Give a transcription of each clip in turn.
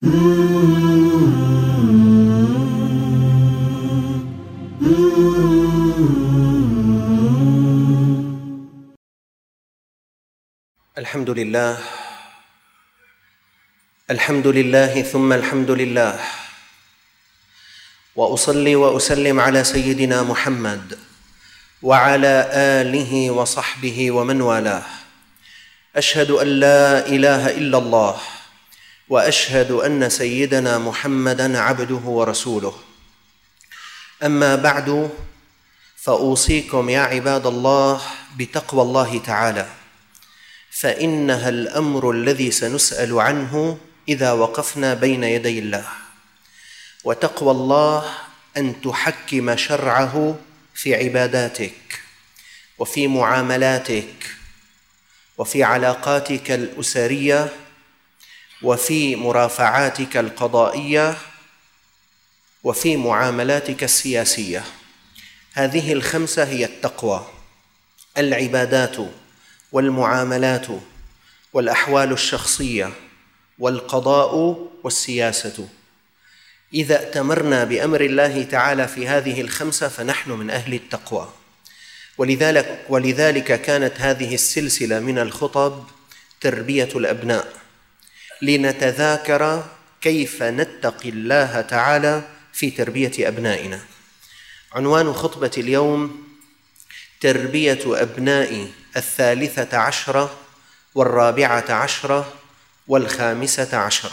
الحمد لله ثم الحمد لله، وأصلي وأسلم على سيدنا محمد وعلى آله وصحبه ومن والاه. أشهد أن لا إله إلا الله، وأشهد أن سيدنا محمدًا عبده ورسوله. أما بعد، فأوصيكم يا عباد الله بتقوى الله تعالى، فإنها الأمر الذي سنسأل عنه إذا وقفنا بين يدي الله. وتقوى الله أن تحكم شرعه في عباداتك وفي معاملاتك وفي علاقاتك الأسرية وفي مرافعاتك القضائية وفي معاملاتك السياسية. هذه الخمسة هي التقوى: العبادات والمعاملات والأحوال الشخصية والقضاء والسياسة. إذا ائتمرنا بأمر الله تعالى في هذه الخمسة فنحن من أهل التقوى. ولذلك كانت هذه السلسلة من الخطب تربية الأبناء، لنتذاكر كيف نتقي الله تعالى في تربية أبنائنا. عنوان خطبة اليوم: تربية أبناء 13 و14 و15.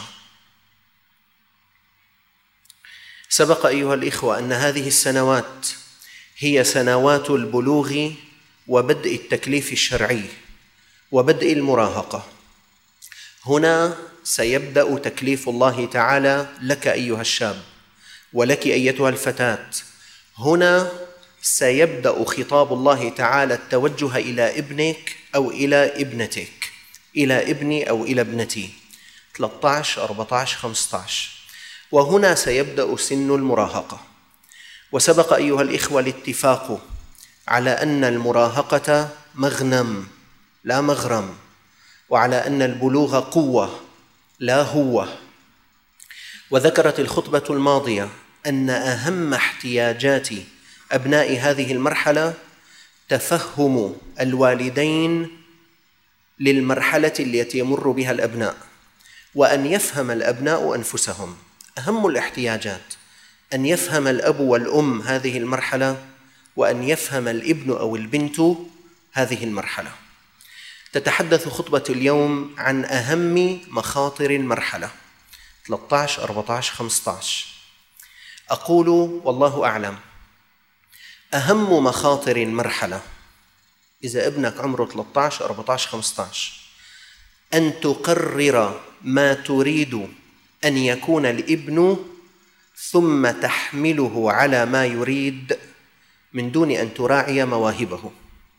سبق أيها الإخوة أن هذه السنوات هي سنوات البلوغ وبدء التكليف الشرعي وبدء المراهقة. هنا سيبدأ تكليف الله تعالى لك أيها الشاب ولك أيتها الفتاة. هنا سيبدأ خطاب الله تعالى التوجه إلى ابنك أو إلى ابنتك، إلى ابني أو إلى ابنتي، 13 14 15. وهنا سيبدأ سن المراهقة. وسبق أيها الإخوة الاتفاق على أن المراهقة مغنم لا مغرم، وعلى أن البلوغ قوة لا هوة. وذكرت الخطبة الماضية أن أهم احتياجات أبناء هذه المرحلة تفهم الوالدين للمرحلة التي يمر بها الأبناء، وأن يفهم الأبناء أنفسهم. أهم الاحتياجات أن يفهم الأب والأم هذه المرحلة، وأن يفهم الابن أو البنت هذه المرحلة. تتحدث خطبة اليوم عن أهم مخاطر المرحلة 13 14 15. أقول والله أعلم: أهم مخاطر المرحلة إذا ابنك عمره 13 14 15 أن تقرر ما تريد أن يكون الابن، ثم تحمله على ما يريد من دون أن تراعي مواهبه.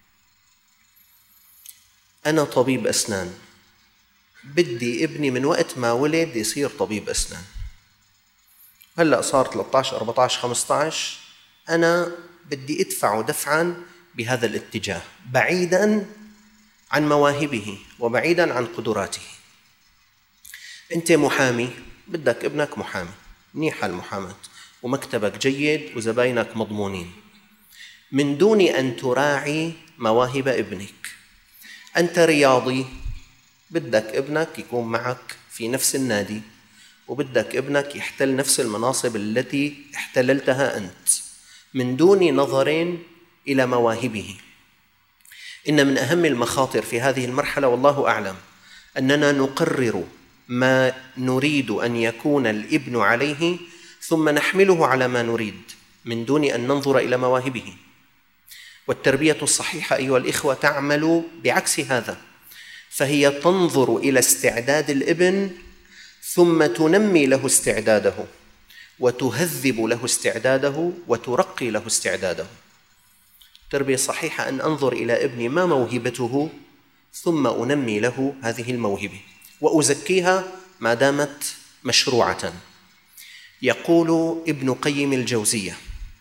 أنا طبيب أسنان، بدي ابني من وقت ما ولد يصير طبيب أسنان. هلأ صار 13 14 15، أنا بدي أدفعه دفعاً بهذا الاتجاه، بعيداً عن مواهبه وبعيداً عن قدراته. أنت محامي، بدك ابنك محامي، منيحة المحاماة ومكتبك جيد وزباينك مضمونين، من دون أن تراعي مواهب ابنك. أنت رياضي، بدك ابنك يكون معك في نفس النادي، وبدك ابنك يحتل نفس المناصب التي احتللتها أنت، من دون نظر إلى مواهبه. إن من أهم المخاطر في هذه المرحلة والله أعلم أننا نقرر ما نريد أن يكون الابن عليه، ثم نحمله على ما نريد من دون أن ننظر إلى مواهبه. والتربية الصحيحة أيها الإخوة تعمل بعكس هذا، فهي تنظر إلى استعداد الابن ثم تنمي له استعداده وتهذب له استعداده وترقي له استعداده. التربية الصحيحة أن أنظر إلى ابني ما موهبته، ثم أنمي له هذه الموهبة وأزكيها ما دامت مشروعة. يقول ابن قيم الجوزية: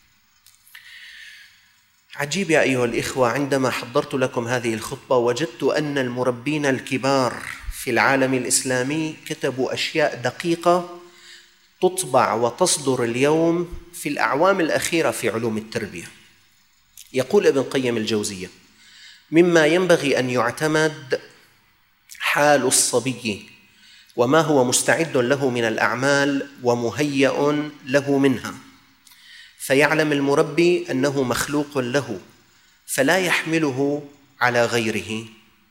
عجيب يا أيها الإخوة، عندما حضرت لكم هذه الخطبة وجدت أن المربين الكبار في العالم الإسلامي كتبوا أشياء دقيقة تطبع وتصدر اليوم في الأعوام الأخيرة في علوم التربية. يقول ابن قيم الجوزية: مما ينبغي أن يعتمد حال الصبي وما هو مستعد له من الأعمال ومهيأ له منها، فيعلم المربي أنه مخلوق له فلا يحمله على غيره.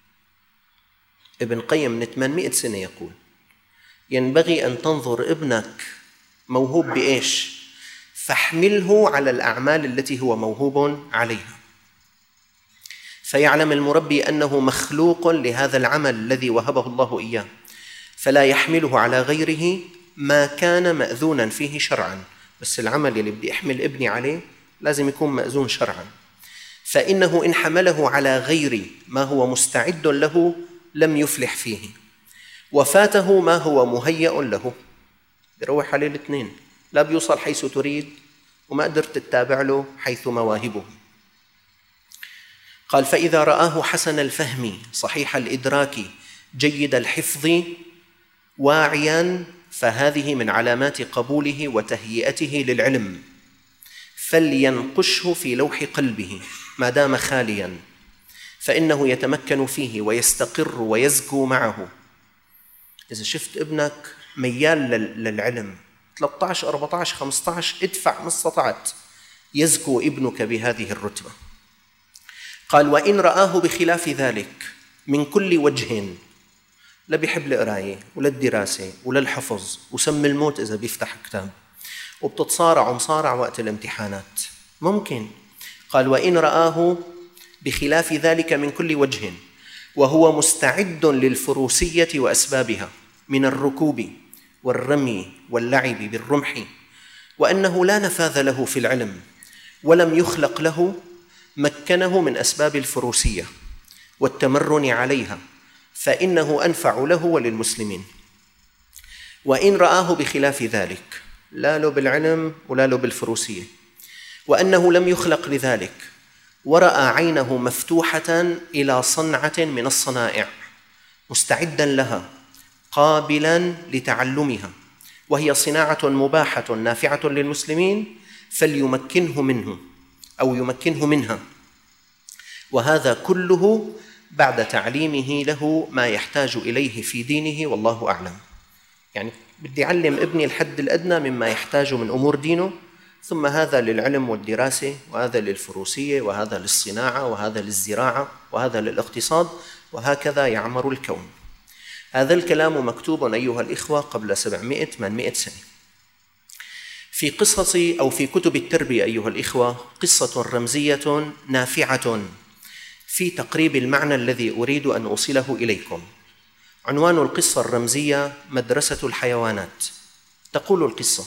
ابن قيم من 800 سنة يقول: ينبغي أن تنظر ابنك موهوب بإيش، فاحمله على الأعمال التي هو موهوب عليها، فيعلم المربي أنه مخلوق لهذا العمل الذي وهبه الله إياه، فلا يحمله على غيره ما كان مأذونا فيه شرعا. بس العمل اللي بدي أحمل ابني عليه لازم يكون مأذون شرعا، فإنه إن حمله على غير ما هو مستعد له لم يفلح فيه، وفاته ما هو مهيأ له. بيروح عليه الاثنين، لا بيوصل حيث تريد وما قدرت تتابع له حيث مواهبه. قال: فإذا رآه حسن الفهم صحيح الإدراك جيد الحفظ واعيا، فهذه من علامات قبوله وتهيئته للعلم، فلينقشه في لوح قلبه ما دام خاليا، فإنه يتمكن فيه ويستقر ويزكو معه. إذا شفت ابنك ميال للعلم 13 14 15 ادفع ما استطعت، يزكو ابنك بهذه الرتبة. قال: وإن رآه بخلاف ذلك من كل وجه، لا بيحب القراية ولا الدراسة ولا الحفظ وسم الموت إذا بيفتح كتاب، وبتتصارع مصارع وقت الامتحانات، ممكن. قال: وإن رآه بخلاف ذلك من كل وجه وهو مستعد للفروسية وأسبابها من الركوب والرمي واللعب بالرمح، وأنه لا نفاذ له في العلم ولم يخلق له، مكنه من أسباب الفروسية والتمرن عليها، فإنه أنفع له وللمسلمين. وإن رآه بخلاف ذلك، لا له بالعلم ولا له بالفروسية، وأنه لم يخلق لذلك، ورأى عينه مفتوحة إلى صنعة من الصنائع مستعدا لها قابلا لتعلمها، وهي صناعة مباحة نافعة للمسلمين، فليمكنه منه أو يمكنه منها، وهذا كله بعد تعليمه له ما يحتاج إليه في دينه، والله أعلم. يعني بدي أعلم ابني الحد الأدنى مما يحتاج من أمور دينه، ثم هذا للعلم والدراسة، وهذا للفروسية، وهذا للصناعة، وهذا للزراعة، وهذا للاقتصاد، وهكذا يعمر الكون. هذا الكلام مكتوب أيها الإخوة قبل 700-800 سنة. في قصص أو في كتب التربية أيها الإخوة قصة رمزية نافعة في تقريب المعنى الذي أريد أن أوصله إليكم. عنوان القصة الرمزية: مدرسة الحيوانات. تقول القصة: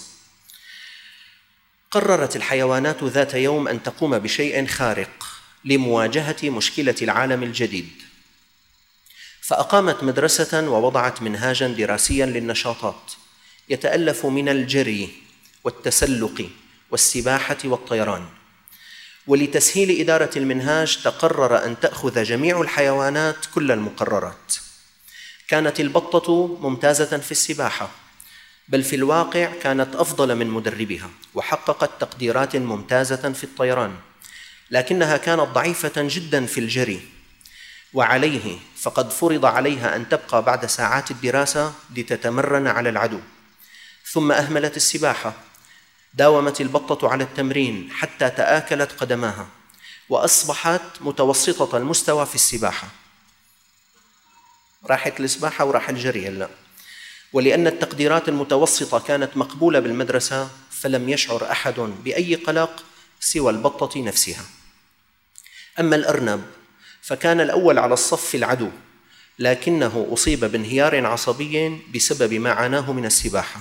قررت الحيوانات ذات يوم أن تقوم بشيء خارق لمواجهة مشكلة العالم الجديد، فأقامت مدرسة ووضعت منهاجاً دراسياً للنشاطات يتألف من الجري والتسلق والسباحة والطيران. ولتسهيل إدارة المنهاج تقرر أن تأخذ جميع الحيوانات كل المقررات. كانت البطة ممتازة في السباحة، بل في الواقع كانت أفضل من مدربها، وحققت تقديرات ممتازة في الطيران، لكنها كانت ضعيفة جداً في الجري، وعليه فقد فرض عليها أن تبقى بعد ساعات الدراسة لتتمرن على العدو. ثم أهملت السباحة. داومت البطة على التمرين حتى تآكلت قدماها، وأصبحت متوسطة المستوى في السباحة. راحت السباحة وراح الجري هلأ. ولأن التقديرات المتوسطة كانت مقبولة بالمدرسة، فلم يشعر أحد بأي قلق سوى البطة نفسها. أما الأرنب فكان الأول على الصف في العدو، لكنه أصيب بانهيار عصبي بسبب ما عاناه من السباحة.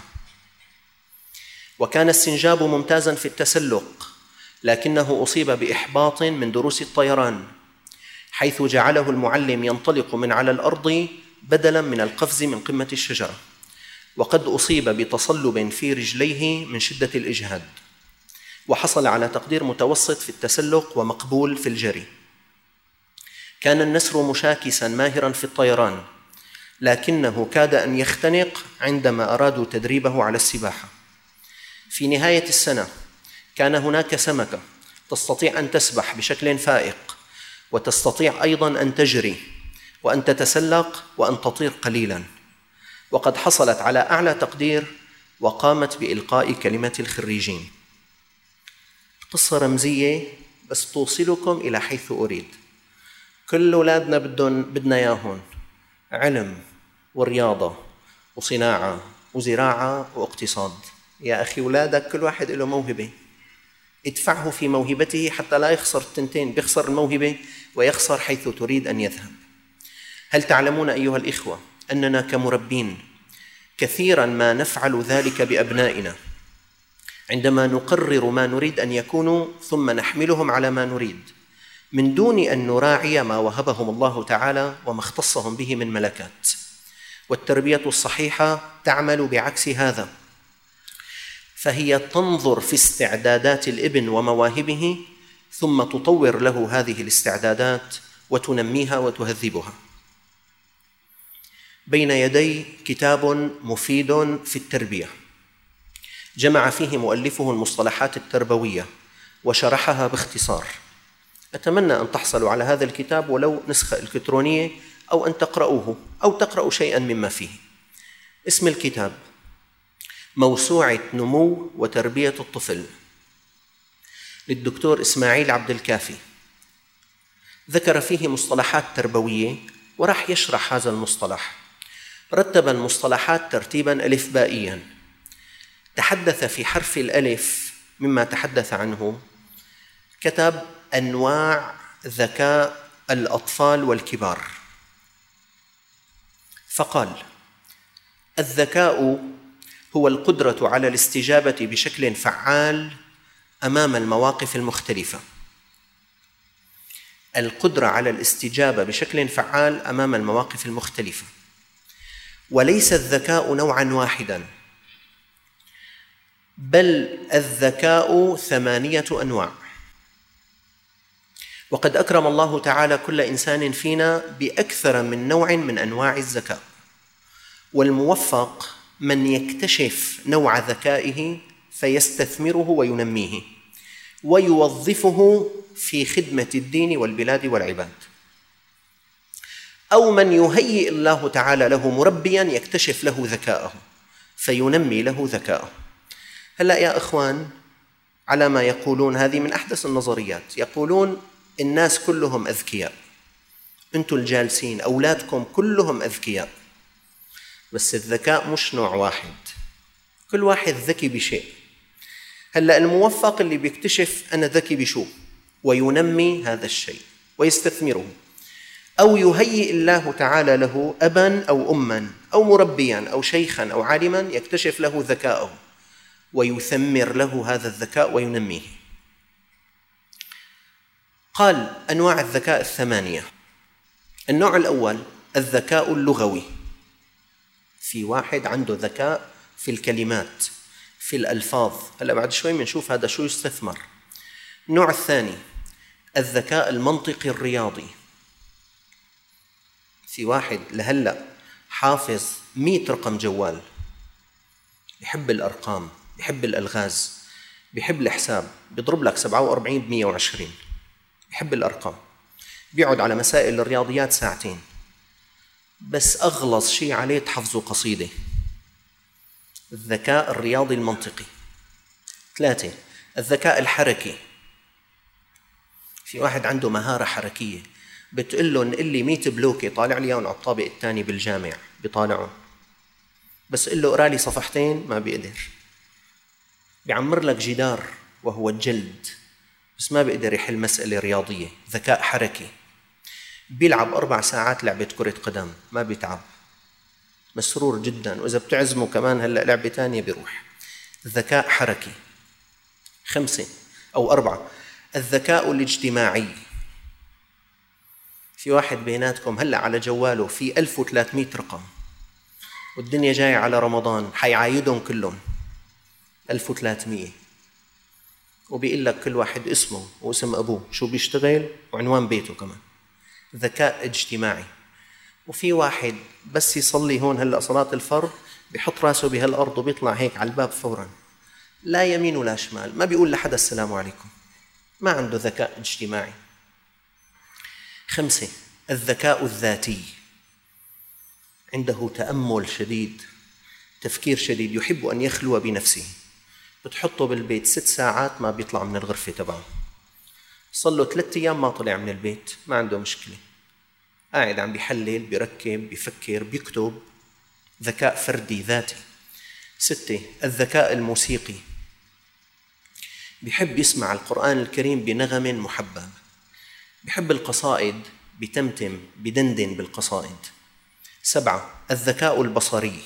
وكان السنجاب ممتازاً في التسلق، لكنه أصيب بإحباط من دروس الطيران، حيث جعله المعلم ينطلق من على الأرض بدلاً من القفز من قمة الشجرة، وقد أصيب بتصلب في رجليه من شدة الإجهاد، وحصل على تقدير متوسط في التسلق ومقبول في الجري. كان النسر مشاكساً ماهراً في الطيران، لكنه كاد أن يختنق عندما أرادوا تدريبه على السباحة، في نهاية السنة كان هناك سمكة تستطيع أن تسبح بشكل فائق، وتستطيع أيضاً أن تجري وأن تتسلق وأن تطير قليلاً، وقد حصلت على أعلى تقدير وقامت بإلقاء كلمة الخريجين. قصة رمزية بس توصلكم إلى حيث أريد. كل أولادنا بدنا إياهم علم ورياضة وصناعة وزراعة واقتصاد. يا أخي أولادك كل واحد له موهبة، ادفعه في موهبته حتى لا يخسر التنتين، بيخسر الموهبة ويخسر حيث تريد أن يذهب. هل تعلمون أيها الإخوة أننا كمربين كثيراً ما نفعل ذلك بأبنائنا عندما نقرر ما نريد أن يكونوا ثم نحملهم على ما نريد من دون أن نراعي ما وهبهم الله تعالى وما اختصهم به من ملكات. والتربية الصحيحة تعمل بعكس هذا، فهي تنظر في استعدادات الابن ومواهبه ثم تطور له هذه الاستعدادات وتنميها وتهذبها. بين يدي كتاب مفيد في التربية جمع فيه مؤلفه المصطلحات التربوية وشرحها باختصار. أتمنى أن تحصلوا على هذا الكتاب ولو نسخة إلكترونية، أو أن تقرؤوه أو تقرأوا شيئا مما فيه. اسم الكتاب موسوعة نمو وتربية الطفل للدكتور إسماعيل عبد الكافي. ذكر فيه مصطلحات تربوية وراح يشرح هذا المصطلح. رتب المصطلحات ترتيباً ألفبائياً. تحدث في حرف الألف مما تحدث عنه، كتب أنواع ذكاء الأطفال والكبار، فقال: الذكاء هو القدرة على الاستجابة بشكل فعال أمام المواقف المختلفة. القدرة على الاستجابة بشكل فعال أمام المواقف المختلفة، وليس الذكاء نوعاً واحداً، بل الذكاء 8 أنواع. وقد أكرم الله تعالى كل إنسان فينا بأكثر من نوع من أنواع الذكاء، والموفق من يكتشف نوع ذكائه فيستثمره وينميه ويوظفه في خدمة الدين والبلاد والعباد، أو من يهيئ الله تعالى له مربياً يكتشف له ذكاءه فينمي له ذكاءه. هلأ يا إخوان، على ما يقولون هذه من أحدث النظريات، يقولون الناس كلهم أذكياء، أنتم الجالسين أولادكم كلهم أذكياء، بس الذكاء مش نوع واحد، كل واحد ذكي بشيء. هلأ الموفق اللي بيكتشف أنا ذكي بشو وينمي هذا الشيء ويستثمره، أو يهيئ الله تعالى له أباً أو أماً أو مربياً أو شيخاً أو عالماً يكتشف له ذكاءه ويثمر له هذا الذكاء وينميه. قال: أنواع الذكاء 8. النوع الأول الذكاء اللغوي. في واحد عنده ذكاء في الكلمات، في الألفاظ. هلأ بعد شوي بنشوف هذا شو يستثمر. النوع الثاني الذكاء المنطقي الرياضي. في واحد لهلأ حافظ 100 رقم جوال، بيحب الأرقام، بيحب الألغاز، بيحب الحساب، بيضرب لك 47 ب120، بيحب الأرقام، بيقعد على مسائل الرياضيات ساعتين، بس أغلظ شيء عليه تحفظه قصيدة. الذكاء الرياضي المنطقي. 3 الذكاء الحركي. في واحد عنده مهارة حركية، بتقول له نقل لي 100 بلوكة طالع لي على الطابق الثاني بالجامع، بيطالعهم، بس قل له اقرأ لي صفحتين ما بيقدر. بيعمر لك جدار وهو الجلد، بس ما بيقدر يحل مسألة رياضية. ذكاء حركي. بيلعب 4 ساعات لعبة كرة قدم ما بيتعب، مسرور جدا، وإذا بتعزمه كمان هلأ لعبة تانية بيروح. ذكاء حركي. 5 أو 4 الذكاء الاجتماعي. في واحد بيناتكم هلأ على جواله في 1300 رقم، والدنيا جاية على رمضان حيعايدهم كلهم 1300، وبيقول لك كل واحد اسمه واسم أبوه، شو بيشتغل وعنوان بيته كمان. ذكاء اجتماعي. وفي واحد بس يصلي هون هلأ صلاة الفرض بيحط راسه بهالأرض وبيطلع هيك على الباب فوراً. لا يمين ولا شمال، ما بيقول لحدا السلام عليكم، ما عنده ذكاء اجتماعي. 5 الذكاء الذاتي، عنده تأمل شديد، تفكير شديد، يحب أن يخلو بنفسه. بتحطه بالبيت 6 ساعات ما بيطلع من الغرفة تبعه، صار له 3 أيام ما طلع من البيت، ما عنده مشكلة، قاعد عم بيحلل، بيركب، بيفكر، بيكتب. ذكاء فردي ذاتي. 6 الذكاء الموسيقي، بيحب يسمع القرآن الكريم بنغم محبب، بيحب القصائد، بتمتم، بدندن بالقصائد. 7 الذكاء البصري،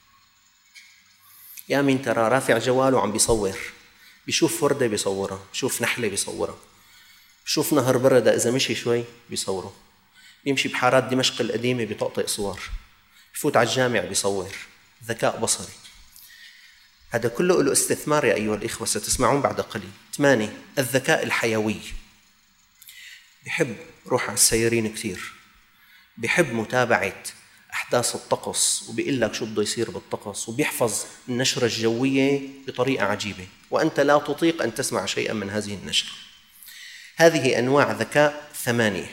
يا مين ترى رافع جواله عم بيصور، بيشوف وردة بيصورها، بيشوف نحلة بيصورها، بيشوف نهر بردة إذا مشي شوي بيصوره، بيمشي بحارات دمشق القديمة بيطقطق صور، بفوت على الجامع بيصور. ذكاء بصري، هذا كله له استثمار يا أيها الإخوة، ستسمعون بعد قليل. 8 الذكاء الحيوي، بيحب روح على السيارين كثير، بيحب متابعة أحداث الطقس، وبيقول لك شو بده يصير بالطقس، وبيحفظ النشرة الجوية بطريقة عجيبة، وأنت لا تطيق أن تسمع شيئا من هذه النشرة. هذه أنواع ذكاء 8.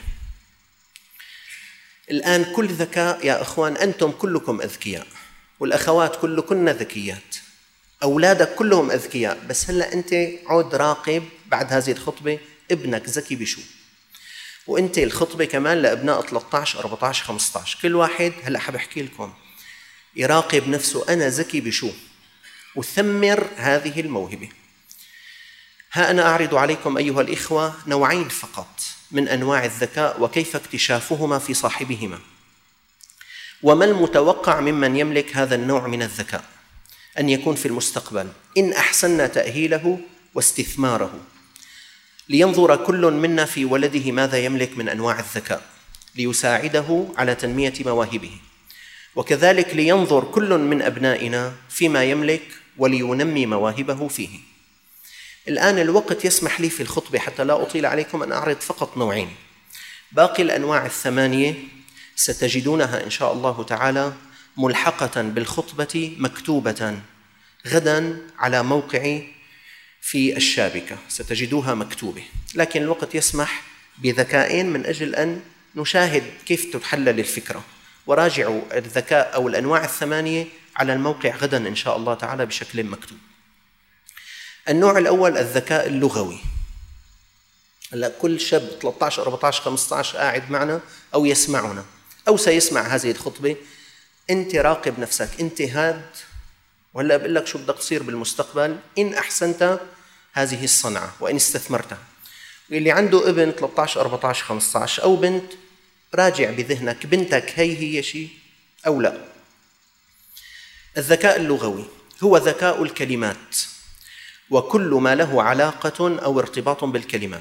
الآن كل ذكاء يا أخوان، أنتم كلكم أذكياء، والأخوات كلكن ذكيات، أولادك كلهم أذكياء، بس هلأ أنت عود راقب بعد هذه الخطبة ابنك ذكي بشو، وأنت الخطبة كمان لأبناء 13 14 15، كل واحد هلأ حبحكي لكم يراقب نفسه أنا ذكي بشو، وثمر هذه الموهبة. ها أنا أعرض عليكم أيها الإخوة نوعين فقط من أنواع الذكاء وكيف اكتشافهما في صاحبهما، وما المتوقع ممن يملك هذا النوع من الذكاء أن يكون في المستقبل إن أحسننا تأهيله واستثماره. لينظر كل منا في ولده ماذا يملك من أنواع الذكاء ليساعده على تنمية مواهبه، وكذلك لينظر كل من أبنائنا فيما يملك ولينمي مواهبه فيه. الآن الوقت يسمح لي في الخطبة حتى لا أطيل عليكم أن أعرض فقط نوعين، باقي الأنواع 8 ستجدونها إن شاء الله تعالى ملحقة بالخطبة مكتوبة غدا على موقعي في الشابكة، ستجدوها مكتوبة، لكن الوقت يسمح بذكائين من أجل أن نشاهد كيف تتحلل الفكرة. وراجعوا الذكاء أو الأنواع 8 على الموقع غدا إن شاء الله تعالى بشكل مكتوب. النوع الأول الذكاء اللغوي. هلا كل شاب 13 14 15 قاعد معنا أو يسمعنا أو سيسمع هذه الخطبة، أنت راقب نفسك، أنت هاد، وهلا بقول لك شو بدك تصير بالمستقبل إن أحسنت هذه الصنعة وإن استثمرتها. واللي عنده ابن 13 14 15 أو بنت، راجع بذهنك بنتك هي شيء أو لا. الذكاء اللغوي هو ذكاء الكلمات وكل ما له علاقة أو ارتباط بالكلمات،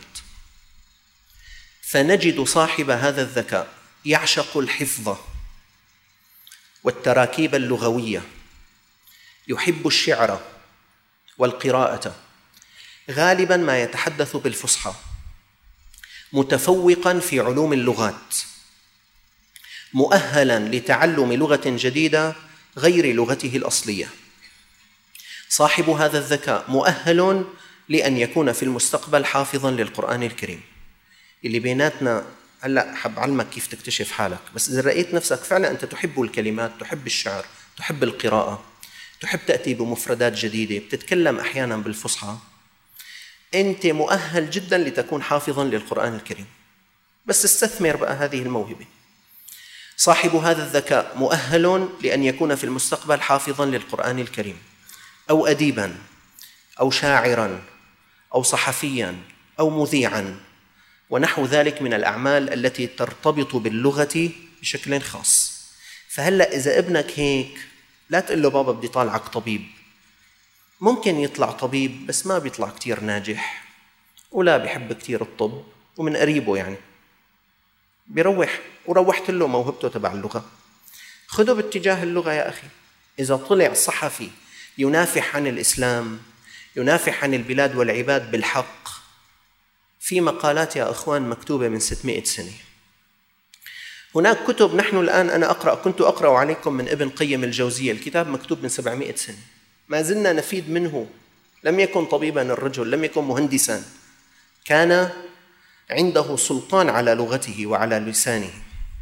فنجد صاحب هذا الذكاء يعشق الحفظ والتراكيب اللغوية، يحب الشعر والقراءة، غالباً ما يتحدث بالفصحى، متفوقاً في علوم اللغات، مؤهلاً لتعلم لغة جديدة غير لغته الأصلية. صاحب هذا الذكاء مؤهل لأن يكون في المستقبل حافظاً للقرآن الكريم. اللي بيناتنا هلأ حب علمك كيف تكتشف حالك، بس إذا رأيت نفسك فعلا أنت تحب الكلمات، تحب الشعر، تحب القراءة، تحب تأتي بمفردات جديدة، بتتكلم أحيانا بالفصحى، أنت مؤهل جدا لتكون حافظا للقرآن الكريم، بس استثمر بقى هذه الموهبة. صاحب هذا الذكاء مؤهل لأن يكون في المستقبل حافظا للقرآن الكريم أو أديبا أو شاعرا أو صحفيا أو مذيعا ونحو ذلك من الأعمال التي ترتبط باللغة بشكل خاص. فهلأ إذا ابنك هيك لا تقول له بابا بدي طالعك طبيب، ممكن يطلع طبيب بس ما بيطلع كتير ناجح ولا بيحب كتير الطب ومن قريبه يعني بيروح، وروحت له موهبته تبع اللغة. خذوا باتجاه اللغة يا أخي. إذا طلع صحفي ينافح عن الإسلام، ينافح عن البلاد والعباد بالحق، في مقالات يا أخوان مكتوبة من 600 سنة. هناك كتب نحن الآن كنت أقرأ عليكم من ابن قيم الجوزية، الكتاب مكتوب من 700 سنة، ما زلنا نفيد منه لم يكن طبيبا الرجل، لم يكن مهندسا، كان عنده سلطان على لغته وعلى لسانه.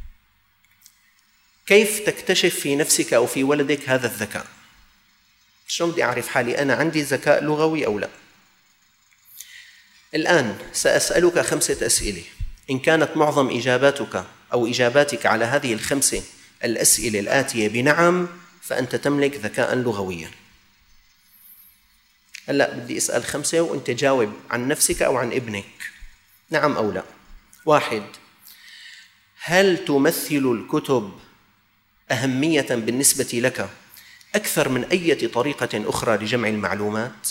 كيف تكتشف في نفسك أو في ولدك هذا الذكاء؟ شلون بدي أعرف حالي أنا عندي ذكاء لغوي أو لا؟ الآن سأسألك 5 أسئلة، إن كانت معظم إجاباتك أو إجاباتك على هذه ال5 الأسئلة الآتية بنعم فأنت تملك ذكاء لغويا. هلأ بدي أسأل 5 وأنت جاوب عن نفسك أو عن ابنك، نعم أو لا. 1، هل تمثل الكتب أهمية بالنسبة لك أكثر من أي طريقة أخرى لجمع المعلومات؟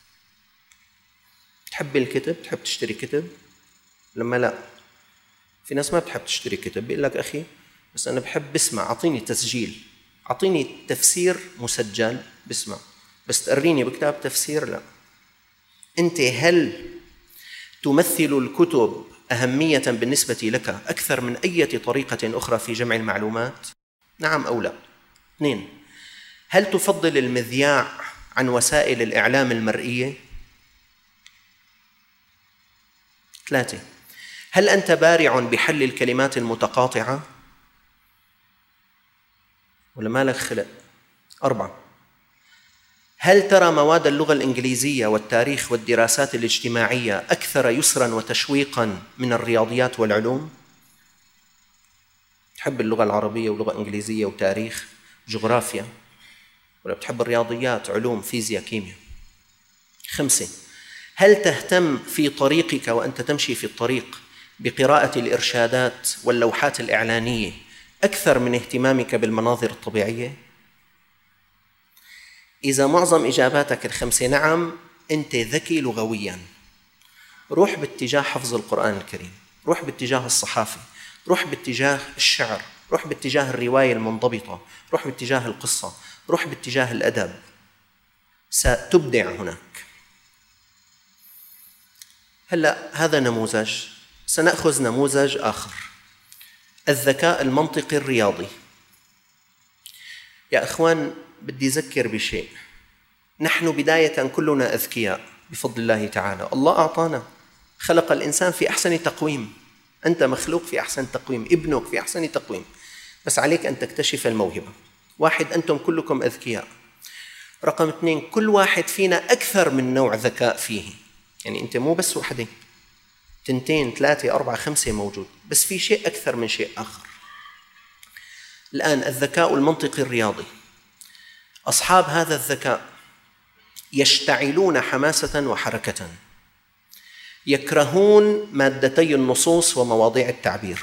تحب الكتب؟ تحب تشتري كتب؟ لما لا، في ناس ما بتحب تشتري كتب، بيقول لك أخي بس أنا بحب بسمع، أعطيني تسجيل، أعطيني تفسير مسجل بسمع، بس تقريني بكتاب تفسير لا. أنت هل تمثل الكتب أهمية بالنسبة لك أكثر من أي طريقة أخرى في جمع المعلومات؟ نعم أو لا. 2، هل تفضل المذياع عن وسائل الإعلام المرئية؟ 3، هل أنت بارع بحل الكلمات المتقاطعة ولا ما لك خلق؟ 4، هل ترى مواد اللغة الإنجليزية والتاريخ والدراسات الاجتماعية أكثر يسراً وتشويقاً من الرياضيات والعلوم؟ تحب اللغة العربية ولغة إنجليزية وتاريخ جغرافيا، ولا بتحب الرياضيات علوم فيزياء كيمياء؟ 5، هل تهتم في طريقك وأنت تمشي في الطريق بقراءة الإرشادات واللوحات الإعلانية أكثر من اهتمامك بالمناظر الطبيعية؟ إذا معظم إجاباتك ال5 نعم، أنت ذكي لغوياً. روح باتجاه حفظ القرآن الكريم، روح باتجاه الصحافة، روح باتجاه الشعر، روح باتجاه الرواية المنضبطة، روح باتجاه القصة، روح باتجاه الأدب، ستبدع هناك. هلأ هذا نموذج، سنأخذ نموذج آخر، الذكاء المنطقي الرياضي. يا إخوان بدي أذكر بشيء، نحن بداية كلنا أذكياء بفضل الله تعالى، الله أعطانا، خلق الإنسان في أحسن تقويم، أنت مخلوق في أحسن تقويم، ابنك في أحسن تقويم، بس عليك أن تكتشف الموهبة. 1، أنتم كلكم أذكياء. رقم 2، كل واحد فينا أكثر من نوع ذكاء فيه، يعني أنت مو بس وحدة، 2 3 4 5 موجود، بس في شيء أكثر من شيء آخر. الآن الذكاء المنطقي الرياضي، أصحاب هذا الذكاء يشتعلون حماسة وحركة، يكرهون مادتي النصوص ومواضيع التعبير،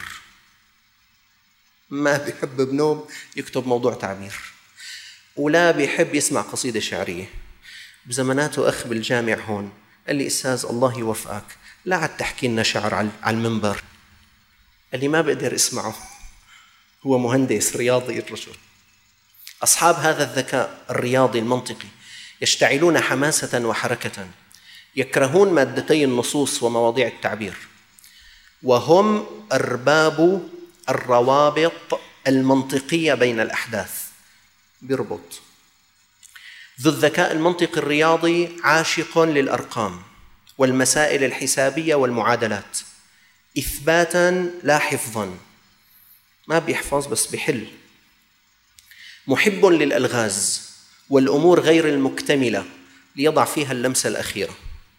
ما بيحب بنوم يكتب موضوع تعبير، ولا بيحب يسمع قصيدة شعرية. بزماناته أخ بالجامع هون قال لي أستاذ الله يوفقك، لا عاد تحكي لنا شعر على المنبر. قال لي ما بقدر اسمعه، هو مهندس رياضي الرجل. أصحاب هذا الذكاء الرياضي المنطقي يشتعلون حماسة وحركة، يكرهون مادتي النصوص ومواضيع التعبير، وهم أرباب الروابط المنطقية بين الأحداث، بيربط. ذو الذكاء المنطقي الرياضي عاشق للأرقام والمسائل الحسابية والمعادلات، إثباتاً لا حفظاً، ما بيحفظ بس بيحل. محب للألغاز والأمور غير المكتملة ليضع فيها اللمسة الأخيرة.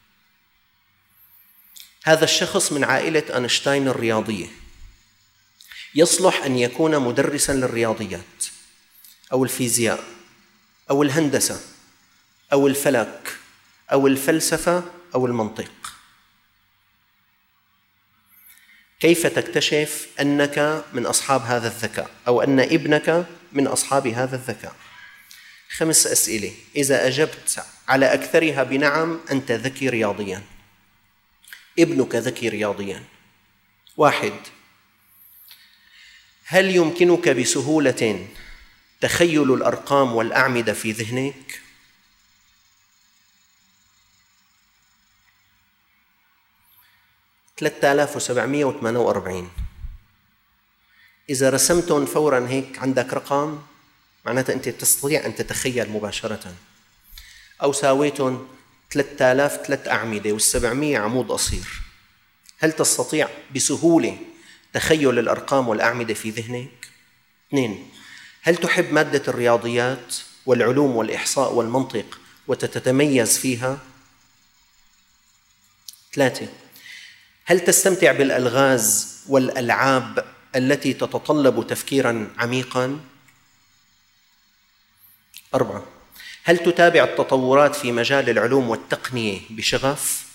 هذا الشخص من عائلة أينشتاين الرياضية، يصلح أن يكون مدرساً للرياضيات أو الفيزياء أو الهندسة أو الفلك أو الفلسفة أو المنطق. كيف تكتشف أنك من أصحاب هذا الذكاء أو أن ابنك من أصحاب هذا الذكاء؟ 5 أسئلة، إذا أجبت على أكثرها بنعم أنت ذكي رياضياً، ابنك ذكي رياضياً. 1، هل يمكنك بسهولة تخيل الأرقام والأعمدة في ذهنك؟ 3748 إذا رسمتهم فوراً هيك عندك رقم، معناتها أنت تستطيع أن تتخيل مباشرة. أو ساويتهم 3000 3 أعمدة وال700 عمود قصير، هل تستطيع بسهولة تخيل الأرقام والأعمدة في ذهنك؟ 2. هل تحب مادة الرياضيات والعلوم والإحصاء والمنطق وتتميز فيها؟ 3. هل تستمتع بالألغاز والألعاب التي تتطلب تفكيراً عميقاً؟ 4. هل تتابع التطورات في مجال العلوم والتقنية بشغف؟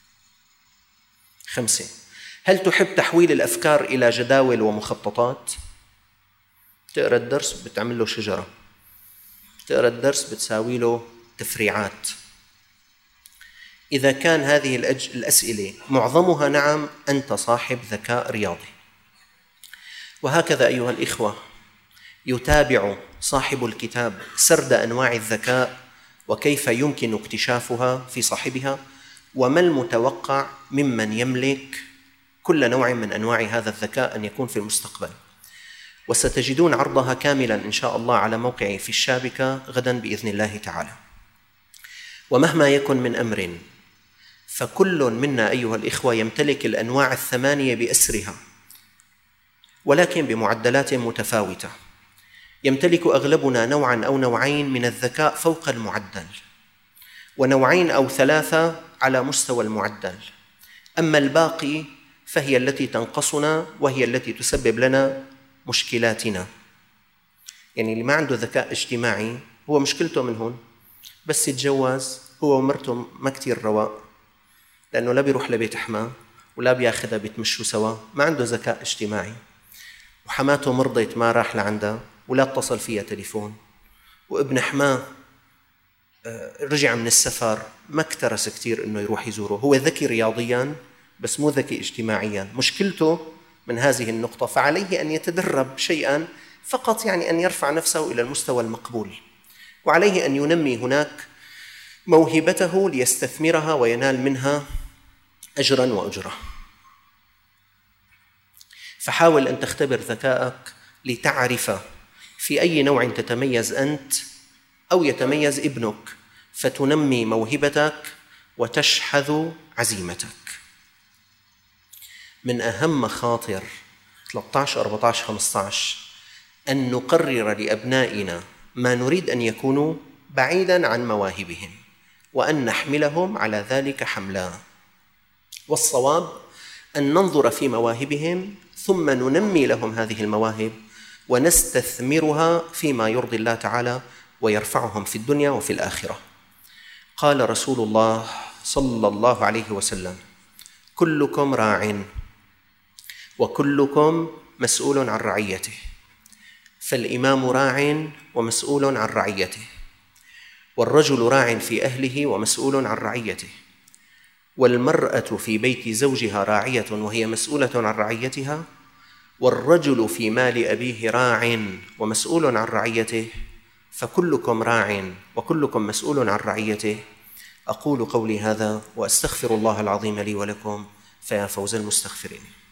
5. هل تحب تحويل الأفكار إلى جداول ومخططات؟ تقرأ الدرس بتعمل له شجرة، تقرأ الدرس بتساوي له تفريعات. إذا كان هذه الأسئلة معظمها نعم، أنت صاحب ذكاء رياضي. وهكذا أيها الإخوة يتابع صاحب الكتاب سرد أنواع الذكاء وكيف يمكن اكتشافها في صاحبها، وما المتوقع ممن يملك كل نوع من أنواع هذا الذكاء أن يكون في المستقبل. وستجدون عرضها كاملا إن شاء الله على موقعي في الشابكة غدا بإذن الله تعالى. ومهما يكن من أمر فكل منا أيها الإخوة يمتلك الأنواع 8 بأسرها، ولكن بمعدلات متفاوتة. يمتلك أغلبنا نوعاً أو نوعين من الذكاء فوق المعدل، ونوعين أو 3 على مستوى المعدل. أما الباقي فهي التي تنقصنا وهي التي تسبب لنا مشكلاتنا. يعني اللي ما عنده ذكاء اجتماعي هو مشكلته من هون، بس يتجوز هو ومرته ما كتير رواق، لأنه لا بيروح لبيت حماه ولا بياخذها بيتمشوا سوا، ما عنده ذكاء اجتماعي. وحماته مرضت ما راح لعندها ولا اتصل فيها تليفون، وابن حماه رجع من السفر ما اكترس كتير انه يروح يزوره. هو ذكي رياضيا بس مو ذكي اجتماعيا، مشكلته من هذه النقطة. فعليه أن يتدرب شيئا فقط، يعني أن يرفع نفسه إلى المستوى المقبول، وعليه أن ينمي هناك موهبته ليستثمرها وينال منها أجرا وأجرة. فحاول أن تختبر ذكاءك لتعرف في أي نوع تتميز أنت أو يتميز ابنك، فتنمي موهبتك وتشحذ عزيمتك. من أهم مخاطر 13 14 15 أن نقرر لأبنائنا ما نريد أن يكونوا بعيداً عن مواهبهم، وأن نحملهم على ذلك حملا. والصواب أن ننظر في مواهبهم ثم ننمي لهم هذه المواهب ونستثمرها فيما يرضي الله تعالى ويرفعهم في الدنيا وفي الآخرة. قال رسول الله صلى الله عليه وسلم: كلكم راع وكلكم مسؤول عن رعيته، فالإمام راع ومسؤول عن رعيته، والرجل راع في أهله ومسؤول عن رعيته، والمرأة في بيت زوجها راعية وهي مسؤولة عن رعيتها، والرجل في مال أبيه راع ومسؤول عن رعيته، فكلكم راع وكلكم مسؤول عن رعيته. أقول قولي هذا وأستغفر الله العظيم لي ولكم، فيا فوز المستغفرين.